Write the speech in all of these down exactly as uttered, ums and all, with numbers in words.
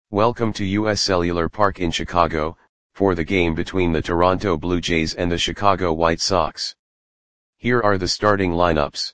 Welcome to U S Cellular Park in Chicago, for the game between the Toronto Blue Jays and the Chicago White Sox. Here are the starting lineups.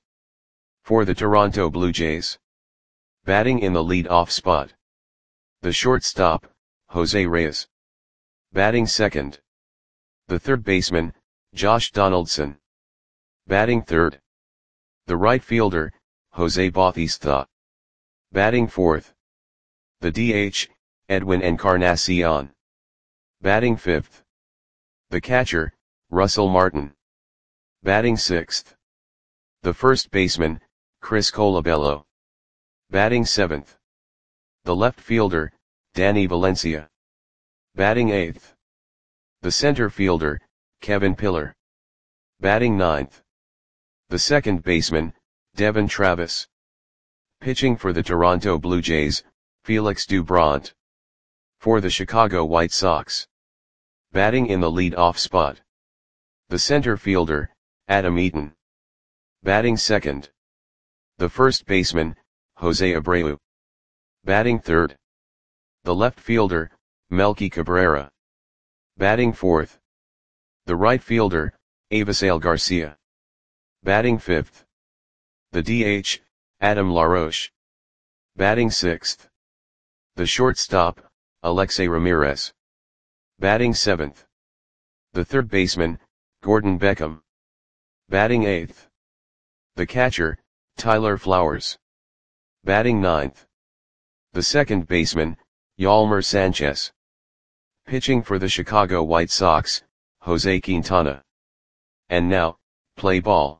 For the Toronto Blue Jays. Batting in the lead-off spot. The shortstop, Jose Reyes. Batting second. The third baseman, Josh Donaldson. Batting third. The right fielder, Jose Bautista. Batting fourth. The D H, Edwin Encarnacion. Batting fifth. The catcher, Russell Martin. Batting sixth. The first baseman, Chris Colabello. Batting seventh. The left fielder, Danny Valencia. Batting eighth. The center fielder, Kevin Pillar. Batting ninth. The second baseman, Devon Travis. Pitching for the Toronto Blue Jays, Felix Doubront. For the Chicago White Sox. Batting in the lead-off spot. The center fielder, Adam Eaton. Batting second. The first baseman, Jose Abreu. Batting third. The left fielder, Melky Cabrera. Batting fourth. The right fielder, Avisail Garcia. Batting fifth. The D H, Adam LaRoche. Batting sixth. The shortstop, Alexei Ramirez. Batting seventh. The third baseman, Gordon Beckham. Batting eighth. The catcher, Tyler Flowers. Batting ninth. The second baseman, Yolmer Sanchez. Pitching for the Chicago White Sox, Jose Quintana. And now, play ball.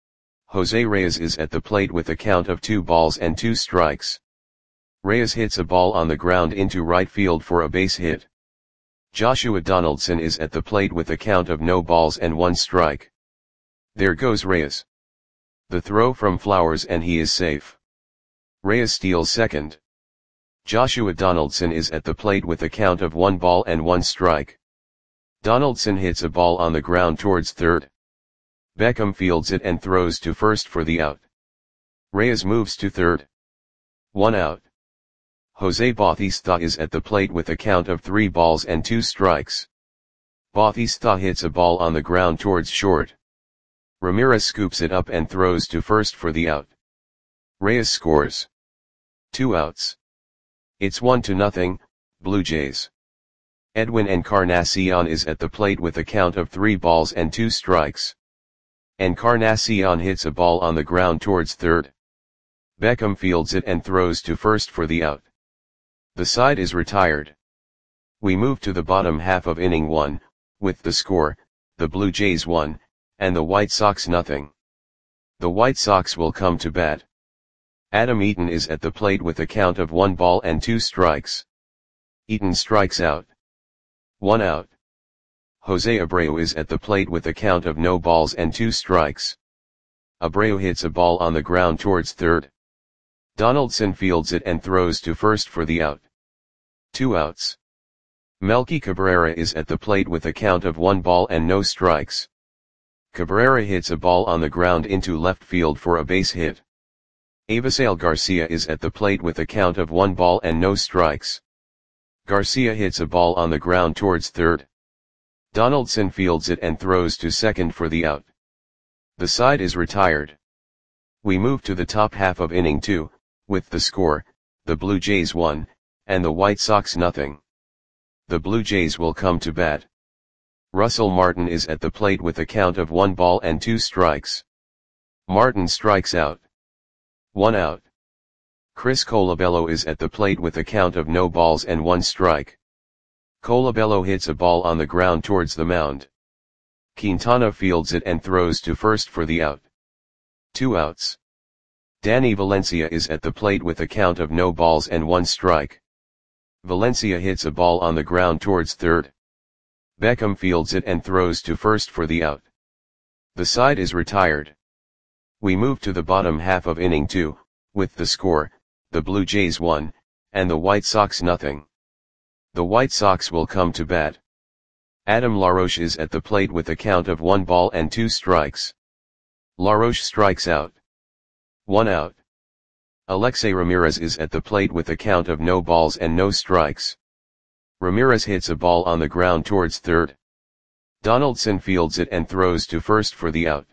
Jose Reyes is at the plate with a count of two balls and two strikes. Reyes hits a ball on the ground into right field for a base hit. Joshua Donaldson is at the plate with a count of no balls and one strike. There goes Reyes. The throw from Flowers and he is safe. Reyes steals second. Joshua Donaldson is at the plate with a count of one ball and one strike. Donaldson hits a ball on the ground towards third. Beckham fields it and throws to first for the out. Reyes moves to third. One out. Jose Bautista is at the plate with a count of three balls and two strikes. Bautista hits a ball on the ground towards short. Ramirez scoops it up and throws to first for the out. Reyes scores. Two outs. It's one to nothing, Blue Jays. Edwin Encarnacion is at the plate with a count of three balls and two strikes. Encarnacion hits a ball on the ground towards third. Beckham fields it and throws to first for the out. The side is retired. We move to the bottom half of inning one, with the score, the Blue Jays one, and the White Sox nothing. The White Sox will come to bat. Adam Eaton is at the plate with a count of one ball and two strikes. Eaton strikes out. One out. Jose Abreu is at the plate with a count of no balls and two strikes. Abreu hits a ball on the ground towards third. Donaldson fields it and throws to first for the out. Two outs. Melky Cabrera is at the plate with a count of one ball and no strikes. Cabrera hits a ball on the ground into left field for a base hit. Avisail Garcia is at the plate with a count of one ball and no strikes. Garcia hits a ball on the ground towards third. Donaldson fields it and throws to second for the out. The side is retired. We move to the top half of inning two, with the score, the Blue Jays one, and the White Sox nothing. The Blue Jays will come to bat. Russell Martin is at the plate with a count of one ball and two strikes. Martin strikes out. One out. Chris Colabello is at the plate with a count of no balls and one strike. Colabello hits a ball on the ground towards the mound. Quintana fields it and throws to first for the out. Two outs. Danny Valencia is at the plate with a count of no balls and one strike. Valencia hits a ball on the ground towards third. Beckham fields it and throws to first for the out. The side is retired. We move to the bottom half of inning two, with the score, the Blue Jays one, and the White Sox nothing. The White Sox will come to bat. Adam LaRoche is at the plate with a count of one ball and two strikes. LaRoche strikes out. One out. Alexei Ramirez is at the plate with a count of no balls and no strikes. Ramirez hits a ball on the ground towards third. Donaldson fields it and throws to first for the out.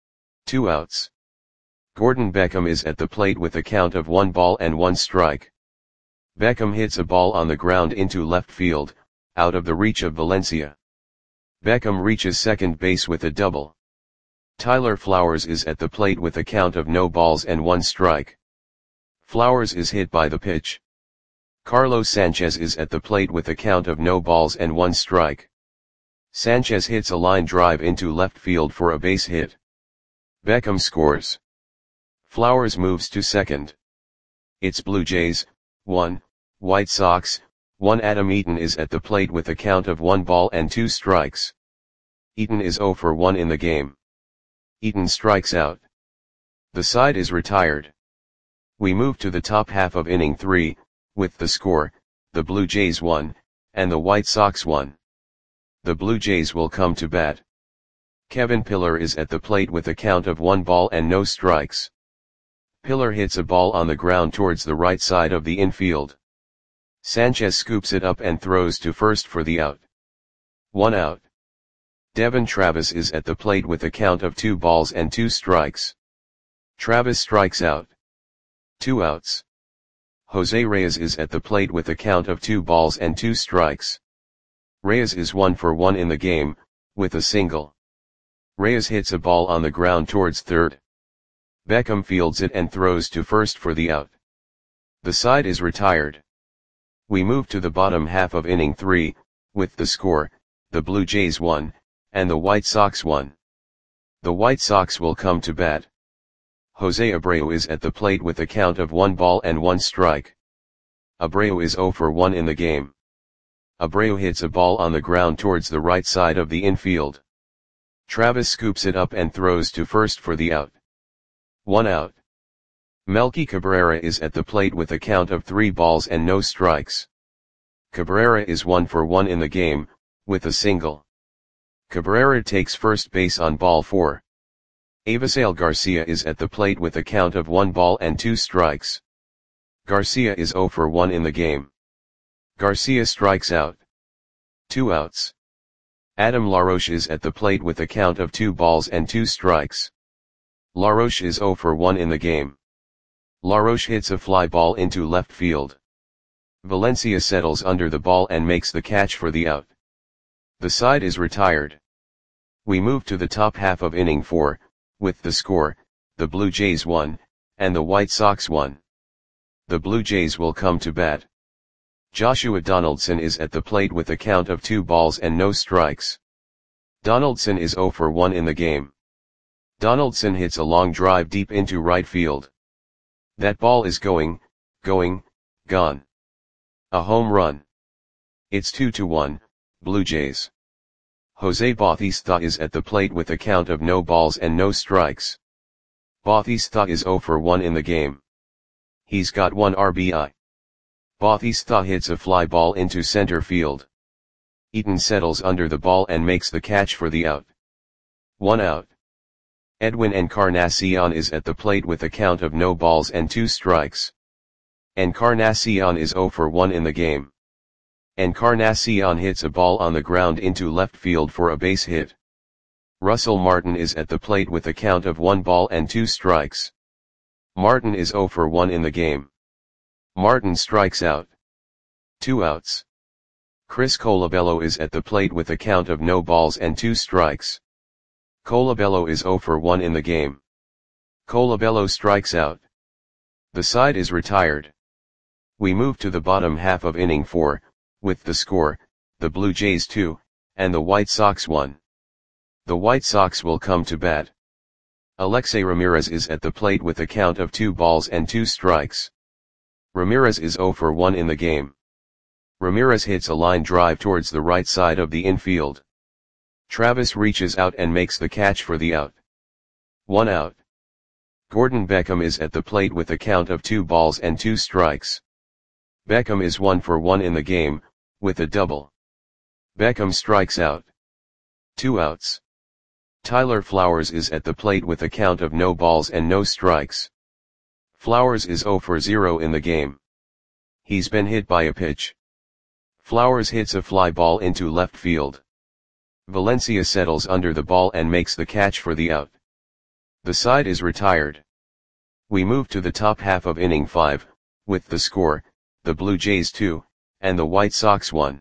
Two outs. Gordon Beckham is at the plate with a count of one ball and one strike. Beckham hits a ball on the ground into left field, out of the reach of Valencia. Beckham reaches second base with a double. Tyler Flowers is at the plate with a count of no balls and one strike. Flowers is hit by the pitch. Carlos Sanchez is at the plate with a count of no balls and one strike. Sanchez hits a line drive into left field for a base hit. Beckham scores. Flowers moves to second. It's Blue Jays, one, White Sox, one. Adam Eaton is at the plate with a count of one ball and two strikes. Eaton is zero for one in the game. Eaton strikes out. The side is retired. We move to the top half of inning three, with the score, the Blue Jays won, and the White Sox won. The Blue Jays will come to bat. Kevin Pillar is at the plate with a count of one ball and no strikes. Pillar hits a ball on the ground towards the right side of the infield. Sanchez scoops it up and throws to first for the out. One out. Devon Travis is at the plate with a count of two balls and two strikes. Travis strikes out. Two outs. Jose Reyes is at the plate with a count of two balls and two strikes. Reyes is one for one in the game, with a single. Reyes hits a ball on the ground towards third. Beckham fields it and throws to first for the out. The side is retired. We move to the bottom half of inning three, with the score, the Blue Jays won, and the White Sox won. The White Sox will come to bat. Jose Abreu is at the plate with a count of one ball and one strike. Abreu is zero for one in the game. Abreu hits a ball on the ground towards the right side of the infield. Travis scoops it up and throws to first for the out. One out. Melky Cabrera is at the plate with a count of three balls and no strikes. Cabrera is one for one in the game, with a single. Cabrera takes first base on ball four. Avisail Garcia is at the plate with a count of one ball and two strikes. Garcia is zero for one in the game. Garcia strikes out. Two outs. Adam LaRoche is at the plate with a count of two balls and two strikes. LaRoche is zero for one in the game. LaRoche hits a fly ball into left field. Valencia settles under the ball and makes the catch for the out. The side is retired. We move to the top half of inning four, with the score, the Blue Jays won, and the White Sox won. The Blue Jays will come to bat. Joshua Donaldson is at the plate with a count of two balls and no strikes. Donaldson is zero for one in the game. Donaldson hits a long drive deep into right field. That ball is going, going, gone. A home run. It's two to one, Blue Jays. Jose Bautista is at the plate with a count of no balls and no strikes. Bautista is zero for one in the game. He's got one R B I. Bautista hits a fly ball into center field. Eaton settles under the ball and makes the catch for the out. One out. Edwin Encarnacion is at the plate with a count of no balls and two strikes. Encarnacion is zero for one in the game. Encarnacion hits a ball on the ground into left field for a base hit. Russell Martin is at the plate with a count of one ball and two strikes. Martin is zero for one in the game. Martin strikes out. Two outs. Chris Colabello is at the plate with a count of no balls and two strikes. Colabello is zero for one in the game. Colabello strikes out. The side is retired. We move to the bottom half of inning four, with the score, the Blue Jays two, and the White Sox one. The White Sox will come to bat. Alexei Ramirez is at the plate with a count of two balls and two strikes. Ramirez is zero for one in the game. Ramirez hits a line drive towards the right side of the infield. Travis reaches out and makes the catch for the out. One out. Gordon Beckham is at the plate with a count of two balls and two strikes. Beckham is one for one in the game, with a double. Beckham strikes out. Two outs. Tyler Flowers is at the plate with a count of no balls and no strikes. Flowers is zero for zero in the game. He's been hit by a pitch. Flowers hits a fly ball into left field. Valencia settles under the ball and makes the catch for the out. The side is retired. We move to the top half of inning five, with the score, the Blue Jays two, and the White Sox one.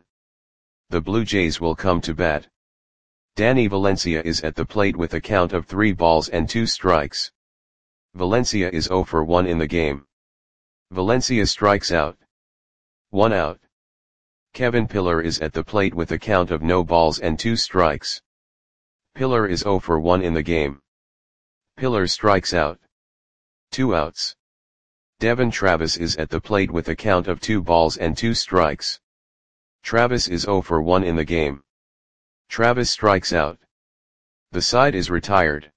The Blue Jays will come to bat. Danny Valencia is at the plate with a count of three balls and two strikes. Valencia is zero for one in the game. Valencia strikes out. One out. Kevin Pillar is at the plate with a count of no balls and two strikes. Pillar is zero for one in the game. Pillar strikes out. Two outs. Devon Travis is at the plate with a count of two balls and two strikes. Travis is zero for one in the game. Travis strikes out. The side is retired.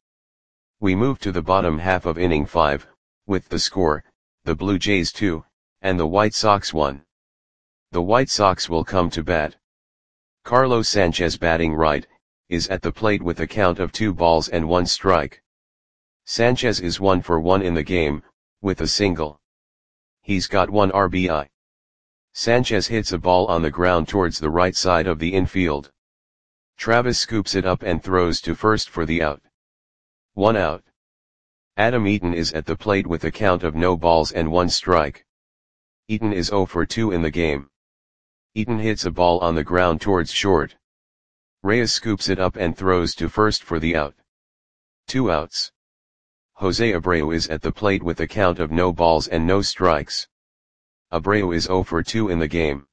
We move to the bottom half of inning five, with the score, the Blue Jays two, and the White Sox one. The White Sox will come to bat. Carlos Sanchez, batting right, is at the plate with a count of two balls and one strike. Sanchez is one for one in the game, with a single. He's got one R B I. Sanchez hits a ball on the ground towards the right side of the infield. Travis scoops it up and throws to first for the out. One out. Adam Eaton is at the plate with a count of no balls and one strike. Eaton is zero for two in the game. Eaton hits a ball on the ground towards short. Reyes scoops it up and throws to first for the out. Two outs. Jose Abreu is at the plate with a count of no balls and no strikes. Abreu is zero for two in the game.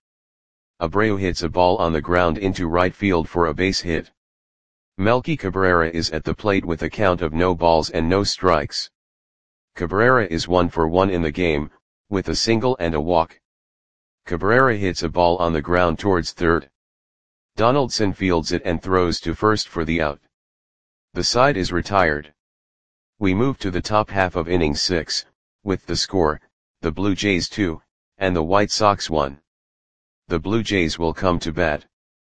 Abreu hits a ball on the ground into right field for a base hit. Melky Cabrera is at the plate with a count of no balls and no strikes. Cabrera is one for one in the game, with a single and a walk. Cabrera hits a ball on the ground towards third. Donaldson fields it and throws to first for the out. The side is retired. We move to the top half of inning six, with the score, the Blue Jays two, and the White Sox one. The Blue Jays will come to bat.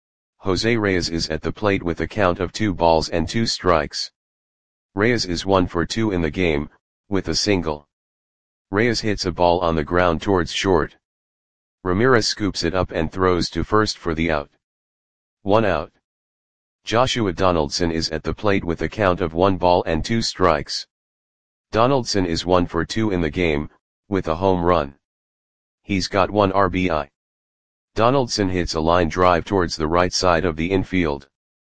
Jose Reyes is at the plate with a count of two balls and two strikes. Reyes is one for two in the game, with a single. Reyes hits a ball on the ground towards short. Ramirez scoops it up and throws to first for the out. One out. Joshua Donaldson is at the plate with a count of one ball and two strikes. Donaldson is one for two in the game, with a home run. He's got one R B I. Donaldson hits a line drive towards the right side of the infield.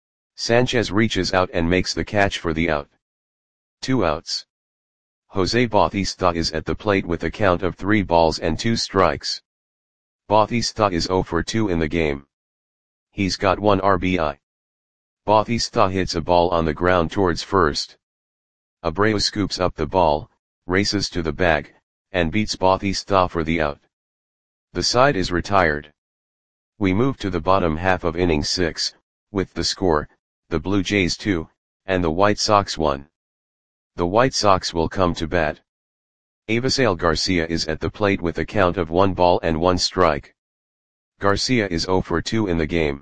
Sanchez reaches out and makes the catch for the out. Two outs. Jose Bautista is at the plate with a count of three balls and two strikes. Bautista is zero for two in the game. He's got one R B I. Bautista hits a ball on the ground towards first. Abreu scoops up the ball, races to the bag, and beats Bautista for the out. The side is retired. We move to the bottom half of inning six, with the score, the Blue Jays two, and the White Sox one. The White Sox will come to bat. Avisail Garcia is at the plate with a count of one ball and one strike. Garcia is zero for two in the game.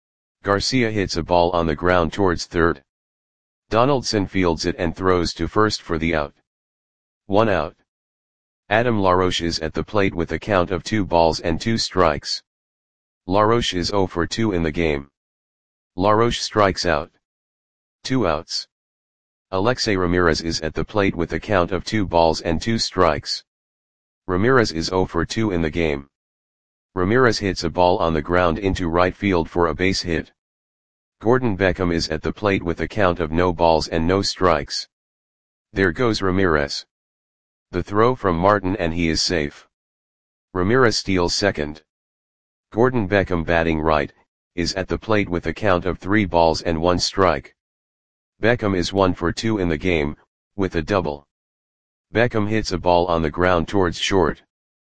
Garcia hits a ball on the ground towards third. Donaldson fields it and throws to first for the out. One out. Adam LaRoche is at the plate with a count of two balls and two strikes. LaRoche is zero for two in the game. LaRoche strikes out. Two outs. Alexei Ramirez is at the plate with a count of two balls and two strikes. Ramirez is zero for two in the game. Ramirez hits a ball on the ground into right field for a base hit. Gordon Beckham is at the plate with a count of no balls and no strikes. There goes Ramirez. The throw from Martin and he is safe. Ramirez steals second. Gordon Beckham, batting right, is at the plate with a count of three balls and one strike. Beckham is one for two in the game, with a double. Beckham hits a ball on the ground towards short.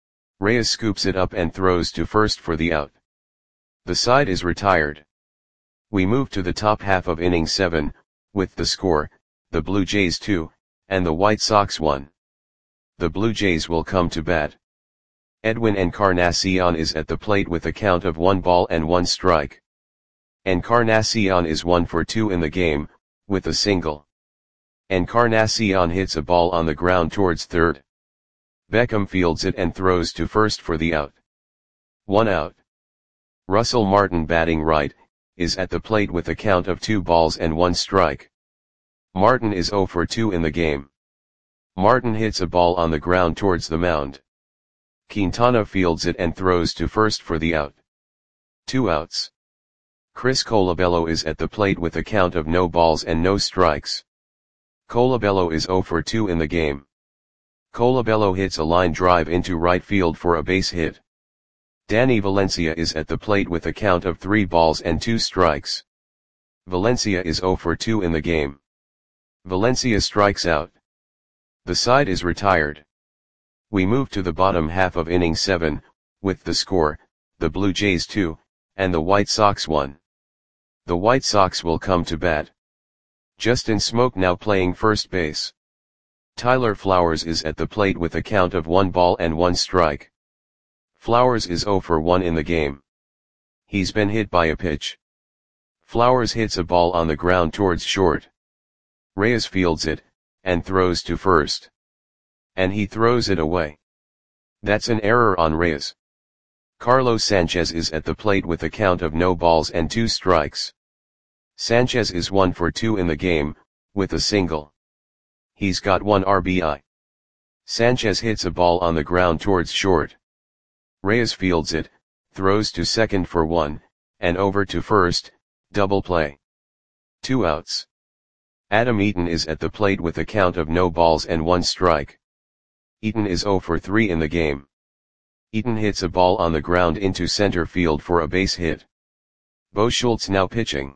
Reyes scoops it up and throws to first for the out. The side is retired. We move to the top half of inning seven, with the score, the Blue Jays two, and the White Sox one. The Blue Jays will come to bat. Edwin Encarnacion is at the plate with a count of one ball and one strike. Encarnacion is one for two in the game, with a single. Encarnacion hits a ball on the ground towards third. Beckham fields it and throws to first for the out. One out. Russell Martin batting right, is at the plate with a count of two balls and one strike. Martin is oh for two in the game. Martin hits a ball on the ground towards the mound. Quintana fields it and throws to first for the out. Two outs. Chris Colabello is at the plate with a count of no balls and no strikes. Colabello is oh for two in the game. Colabello hits a line drive into right field for a base hit. Danny Valencia is at the plate with a count of three balls and two strikes. Valencia is oh for two in the game. Valencia strikes out. The side is retired. We move to the bottom half of inning seven, with the score, the Blue Jays two, and the White Sox one. The White Sox will come to bat. Justin Smoak now playing first base. Tyler Flowers is at the plate with a count of one ball and one strike. Flowers is oh for one in the game. He's been hit by a pitch. Flowers hits a ball on the ground towards short. Reyes fields it, and throws to first. And he throws it away. That's an error on Reyes. Carlos Sanchez is at the plate with a count of no balls and two strikes. Sanchez is one for two in the game, with a single. He's got one R B I. Sanchez hits a ball on the ground towards short. Reyes fields it, throws to second for one, and over to first, double play. Two outs. Adam Eaton is at the plate with a count of no balls and one strike. Eaton is oh for three in the game. Eaton hits a ball on the ground into center field for a base hit. Bo Schultz now pitching.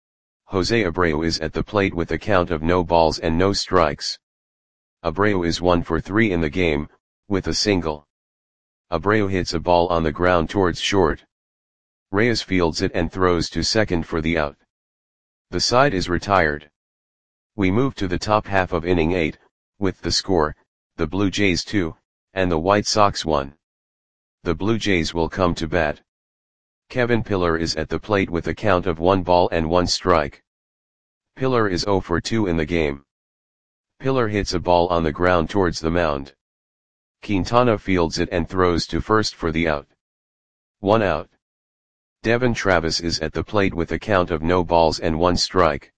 Jose Abreu is at the plate with a count of no balls and no strikes. Abreu is one for three in the game, with a single. Abreu hits a ball on the ground towards short. Reyes fields it and throws to second for the out. The side is retired. We move to the top half of inning eight, with the score, the Blue Jays two, and the White Sox one. The Blue Jays will come to bat. Kevin Pillar is at the plate with a count of one ball and one strike. Pillar is oh for two in the game. Pillar hits a ball on the ground towards the mound. Quintana fields it and throws to first for the out. One out. Devon Travis is at the plate with a count of no balls and one strike.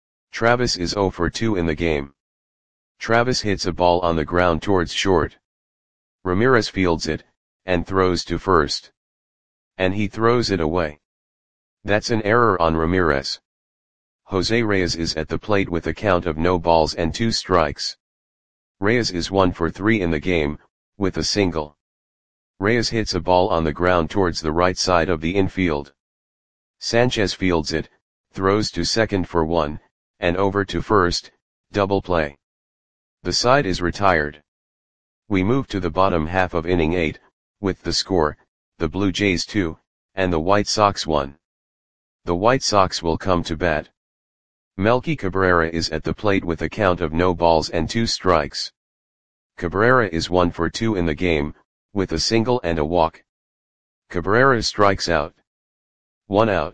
Travis is oh for two in the game. Travis hits a ball on the ground towards short. Ramirez fields it, and throws to first. And he throws it away. That's an error on Ramirez. Jose Reyes is at the plate with a count of no balls and two strikes. Reyes is one for three in the game, with a single. Reyes hits a ball on the ground towards the right side of the infield. Sanchez fields it, throws to second for one, and over to first, double play. The side is retired. We move to the bottom half of inning eight, with the score, the Blue Jays two, and the White Sox one. The White Sox will come to bat. Melky Cabrera is at the plate with a count of no balls and two strikes. Cabrera is one for two in the game, with a single and a walk. Cabrera strikes out. One out.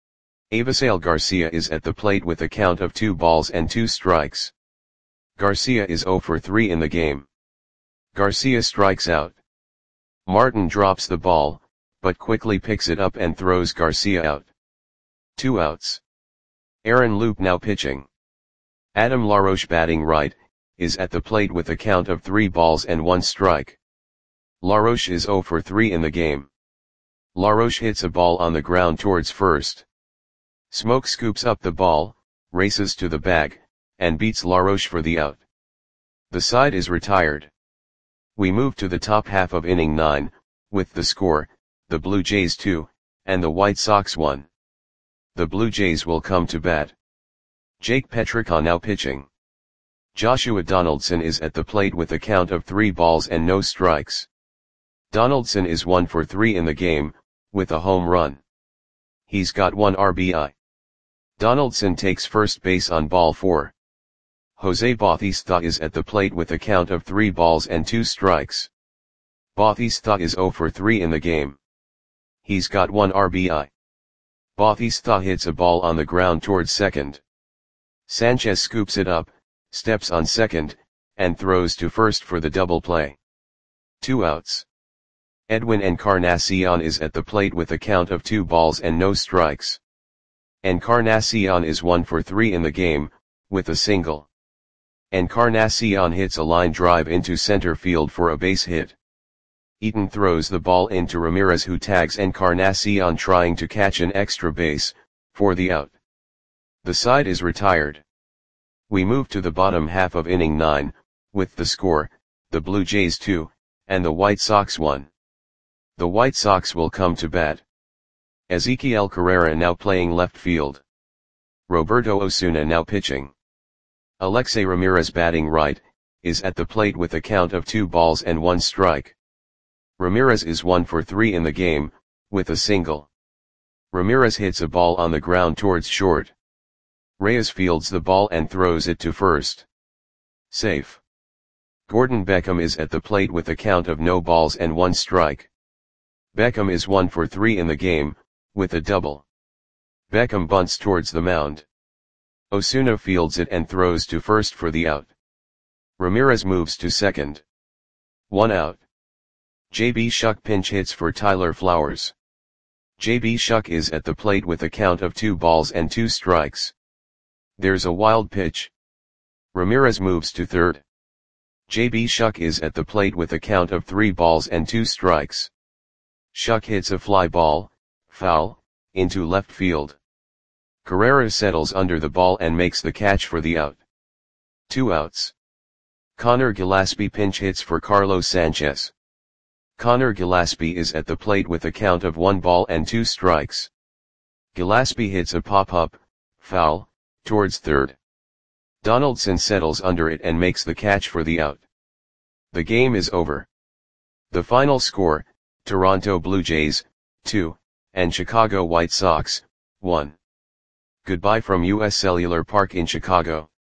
Avisail Garcia is at the plate with a count of two balls and two strikes. Garcia is oh for three in the game. Garcia strikes out. Martin drops the ball, but quickly picks it up and throws Garcia out. Two outs. Aaron Loup now pitching. Adam LaRoche batting right, is at the plate with a count of three balls and one strike. LaRoche is oh for three in the game. LaRoche hits a ball on the ground towards first. Smoak scoops up the ball, races to the bag, and beats LaRoche for the out. The side is retired. We move to the top half of inning nine, with the score, the Blue Jays two, and the White Sox one. The Blue Jays will come to bat. Jake Petricka now pitching. Joshua Donaldson is at the plate with a count of three balls and no strikes. Donaldson is one for three in the game, with a home run. He's got one R B I. Donaldson takes first base on ball four. Jose Bautista is at the plate with a count of three balls and two strikes. Bautista is oh for three in the game. He's got one R B I. Bautista hits a ball on the ground towards second. Sanchez scoops it up, steps on second, and throws to first for the double play. Two outs. Edwin Encarnacion is at the plate with a count of two balls and no strikes. Encarnacion is one for three in the game, with a single. Encarnacion hits a line drive into center field for a base hit. Eaton throws the ball into Ramirez, who tags Encarnacion trying to catch an extra base, for the out. The side is retired. We move to the bottom half of inning nine, with the score, the Blue Jays two, and the White Sox one. The White Sox will come to bat. Ezequiel Carrera now playing left field. Roberto Osuna now pitching. Alexei Ramirez batting right, is at the plate with a count of two balls and one strike. Ramirez is one for three in the game, with a single. Ramirez hits a ball on the ground towards short. Reyes fields the ball and throws it to first. Safe. Gordon Beckham is at the plate with a count of no balls and one strike. Beckham is one for three in the game, with a double. Beckham bunts towards the mound. Osuna fields it and throws to first for the out. Ramirez moves to second. One out. J B Shuck pinch hits for Tyler Flowers. J B Shuck is at the plate with a count of two balls and two strikes. There's a wild pitch. Ramirez moves to third. J B Shuck is at the plate with a count of three balls and two strikes. Shuck hits a fly ball, foul, into left field. Carrera settles under the ball and makes the catch for the out. Two outs. Connor Gillaspie pinch hits for Carlos Sanchez. Connor Gillaspie is at the plate with a count of one ball and two strikes. Gillaspie hits a pop-up, foul, towards third. Donaldson settles under it and makes the catch for the out. The game is over. The final score, Toronto Blue Jays, two, and Chicago White Sox, one. Goodbye from U S Cellular Park in Chicago.